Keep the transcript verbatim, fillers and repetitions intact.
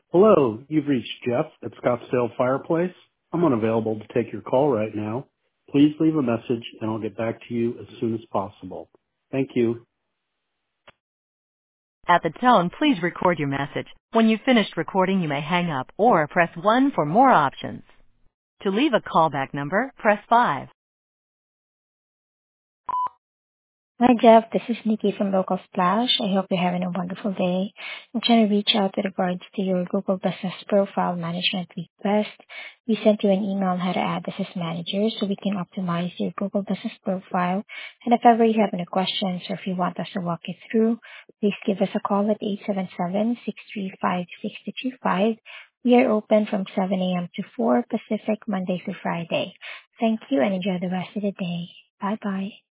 Hello, you've reached Jeff at Scottsdale Fireplace. I'm unavailable to take your call right now. Please leave a message and I'll get back to you as soon as possible. Thank you. At the tone, please record your message. When you've finished recording, you may hang up or press one for more options. To leave a callback number, press five. Hi, Jeff. This is Nikki from Local Splash. I hope you're having a wonderful day. I'm trying to reach out with regards to your Google Business Profile Management request. We sent you an email on how to add this as manager so we can optimize your Google Business Profile. And if ever you have any questions or if you want us to walk you through, please give us a call at eight seven seven, six three five, six two two five. We are open from seven a.m. to four Pacific, Monday through Friday. Thank you and enjoy the rest of the day. Bye-bye.